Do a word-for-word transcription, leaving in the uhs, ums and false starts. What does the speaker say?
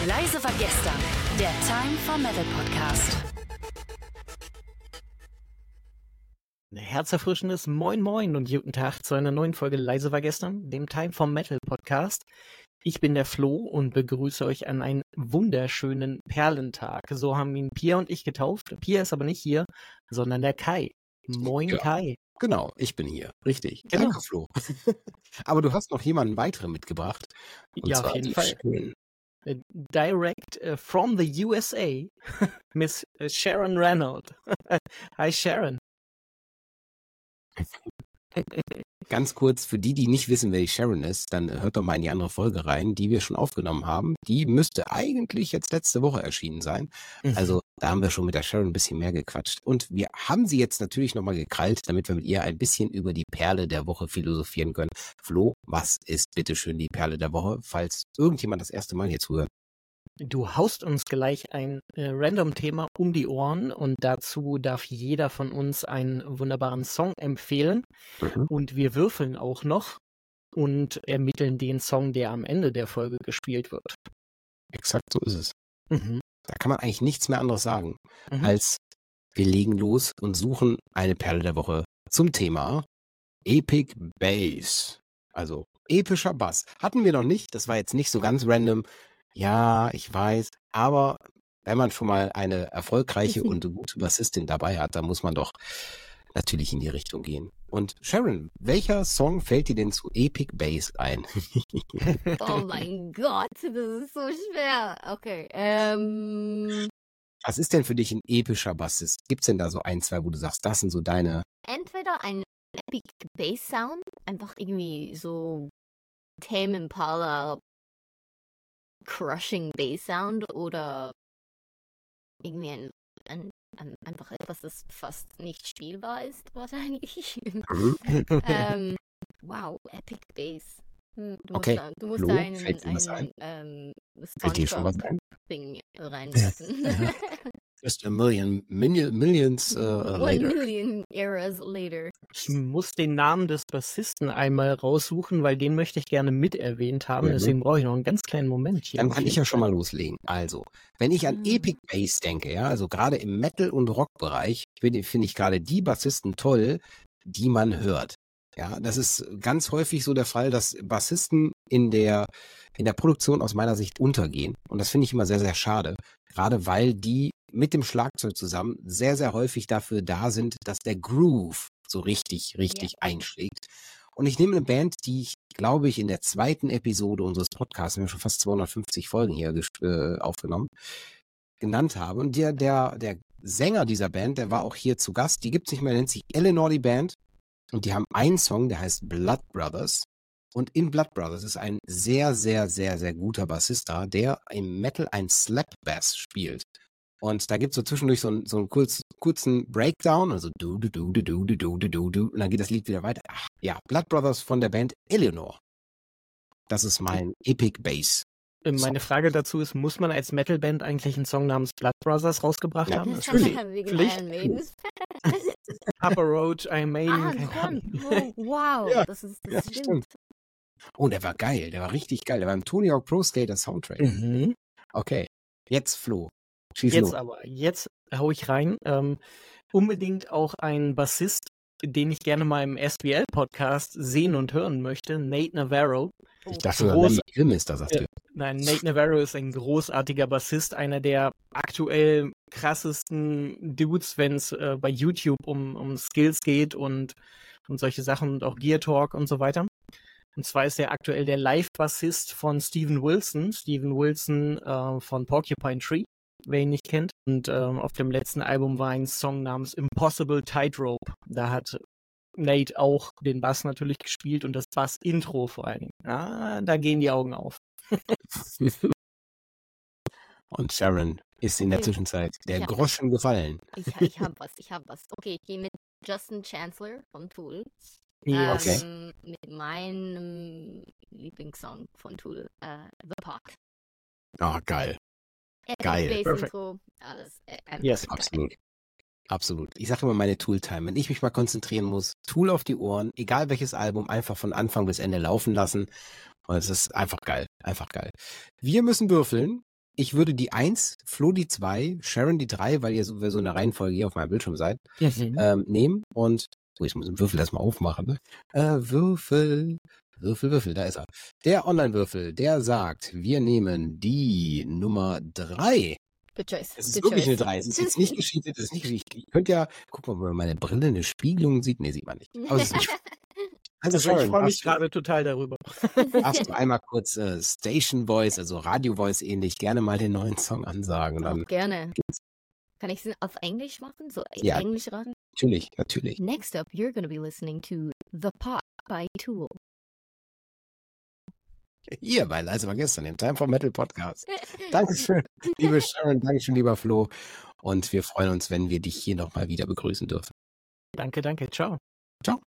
Leise war gestern, der Time for Metal Podcast. Ein herzerfrischendes Moin Moin und guten Tag zu einer neuen Folge Leise war gestern, dem Time for Metal Podcast. Ich bin der Flo und begrüße euch an einen wunderschönen Perlentag. So haben ihn Pia und ich getauft. Pia ist aber nicht hier, sondern der Kai. Moin Ja. Kai. Genau, ich bin hier. Richtig. Genau. Danke, Flo. Aber du hast noch jemanden weiteren mitgebracht. Und Ja, zwar auf jeden die Fall. Sharon. Äh, Direct äh, from the U S A, Miss äh, Sharon Reynolds. Hi Sharon. Ganz kurz, für die, die nicht wissen, wer die Sharon ist, dann äh, hört doch mal in die andere Folge rein, die wir schon aufgenommen haben. Die müsste eigentlich jetzt letzte Woche erschienen sein. Also da haben wir schon mit der Sharon ein bisschen mehr gequatscht. Und wir haben sie jetzt natürlich nochmal gekrallt, damit wir mit ihr ein bisschen über die Perle der Woche philosophieren können. Flo, was ist bitteschön die Perle der Woche, falls irgendjemand das erste Mal hier zuhört? Du haust uns gleich ein äh, Random-Thema um die Ohren und dazu darf jeder von uns einen wunderbaren Song empfehlen Mhm. und wir würfeln auch noch und ermitteln den Song, der am Ende der Folge gespielt wird. Exakt so ist es. Mhm. Da kann man eigentlich nichts mehr anderes sagen, Mhm. als wir legen los und suchen eine Perle der Woche zum Thema Epic Bass. Also epischer Bass. Hatten wir noch nicht, das war jetzt nicht so ganz random. Ja, ich weiß, aber wenn man schon mal eine erfolgreiche und gute Bassistin dabei hat, dann muss man doch natürlich in die Richtung gehen. Und Sharon, welcher Song fällt dir denn zu Epic Bass ein? Oh mein Gott, das ist so schwer. Okay, ähm, Was ist denn für dich ein epischer Bassist? Gibt's denn da so ein, zwei, wo du sagst, das sind so deine... entweder ein Epic Bass Sound, einfach irgendwie so Tame Impala Crushing Bass Sound oder irgendwie ein, ein, ein einfach etwas, das fast nicht spielbar ist, wahrscheinlich. ähm, wow, Epic Bass. Hm, Du musst Okay, da, du musst Flo, da einen, fällt dir was einen ähm, Fällt dir schon was ein? Spongebob-Ding reinwerfen. Just a million, million millions uh, One later. million eras later. Ich muss den Namen des Bassisten einmal raussuchen, weil den möchte ich gerne mit erwähnt haben. Mhm. Deswegen brauche ich noch einen ganz kleinen Moment hier. Dann auf kann ich jeden ja schon Fall. mal loslegen. Also, wenn ich an Mhm. Epic Bass denke, ja, also gerade im Metal- und Rock-Bereich finde finde ich gerade die Bassisten toll, die man hört. Ja, das ist ganz häufig so der Fall, dass Bassisten in der, in der Produktion aus meiner Sicht untergehen. Und das finde ich immer sehr, sehr schade. Gerade weil die mit dem Schlagzeug zusammen sehr, sehr häufig dafür da sind, dass der Groove so richtig, richtig einschlägt. Und ich nehme eine Band, die ich, glaube ich, in der zweiten Episode unseres Podcasts, wir haben schon fast zweihundertfünfzig Folgen hier ges- äh, aufgenommen, genannt habe. Und der, der, der Sänger dieser Band, der war auch hier zu Gast, die gibt's nicht mehr, nennt sich Eleanor die Band. Und die haben einen Song, der heißt Blood Brothers. Und in Blood Brothers ist ein sehr, sehr, sehr, sehr guter Bassist da, der im Metal ein Slap Bass spielt. Und da gibt's so zwischendurch so einen, so einen kurz, kurzen Breakdown, also du, du, du, du, du, du, du, du, du, du, und dann geht das Lied wieder weiter. Ach, ja, Blood Brothers von der Band Eleanor. Das ist mein Epic Bass. Äh, Meine Frage dazu ist, muss man als Metalband eigentlich einen Song namens Blood Brothers rausgebracht Ja, haben? natürlich. Wegen Pflicht. Iron Maiden. Papa Roach, Iron Maiden, Ah, keine Grund. Ahnung. Oh, wow, Ja, das ist das ja, stimmt. stimmt. Oh, der war geil, der war richtig geil. Der war im Tony Hawk Pro Skater Soundtrack. Mhm. Okay, jetzt Flo. Schieß Jetzt los. aber, jetzt hau ich rein. Ähm, unbedingt auch ein Bassist, den ich gerne mal im S B L-Podcast sehen und hören möchte, Nate Navarro. Ich dachte, Groß- Groß Filmmister, sagst du. Nein, Nate Navarro ist ein großartiger Bassist, einer der aktuell krassesten Dudes, wenn es äh, bei YouTube um, um Skills geht und, und solche Sachen und auch Gear Talk und so weiter. Und zwar ist er aktuell der Live-Bassist von Steven Wilson. Steven Wilson äh, von Porcupine Tree, wer ihn nicht kennt. Und ähm, auf dem letzten Album war ein Song namens Impossible Tightrope. Da hat Nate auch den Bass natürlich gespielt und das Bass-Intro vor allen Dingen. Ah, da gehen die Augen auf. Und Sharon ist in der Okay. Zwischenzeit der Ja. Groschen gefallen. Ich, ich hab was, ich hab was. Okay, ich gehe mit Justin Chancellor von Tool. Ja, Okay. Ähm, mit meinem Lieblingssong von Tool, äh, The Pot. Ah, geil. Epic Geil. Bass Perfect. Intro, alles. Äh, einfach Yes. geil. Absolut. Absolut. Ich sage immer meine Tool-Time. Wenn ich mich mal konzentrieren muss, Tool auf die Ohren, egal welches Album, einfach von Anfang bis Ende laufen lassen. Und es ist einfach geil. Einfach geil. Wir müssen würfeln. ich würde die eins, Flo die zwei, Sharon die drei, weil ihr so, so eine Reihenfolge hier auf meinem Bildschirm seid, Mhm. ähm, nehmen und, oh, ich muss den Würfel erstmal aufmachen, ne? Äh, Würfel, Würfel, Würfel, da ist er. Der Online-Würfel, der sagt, wir nehmen die Nummer drei. Good choice. Es ist Good wirklich eine choice. drei. Es ist jetzt nicht gescheatet, es ist nicht richtig. Ich könnte ja, guck mal, ob man meine Brille eine Spiegelung sieht. Nee, sieht man nicht. Aber es ist nicht. Also, Also ich Sharon, freue mich darfst du, gerade total darüber. darfst du einmal kurz äh, Station Voice, also Radio Voice ähnlich, gerne mal den neuen Song ansagen. Und Auch dann gerne. Kann ich es auf Englisch machen? So Ja. Englisch raten? natürlich, natürlich. Next up, you're going to be listening to The Pot by Tool. Hier bei Leise war gestern im Time for Metal Podcast. Dankeschön, liebe Sharon, Dankeschön, lieber Flo. Und wir freuen uns, wenn wir dich hier nochmal wieder begrüßen dürfen. Danke, danke. Ciao. Ciao.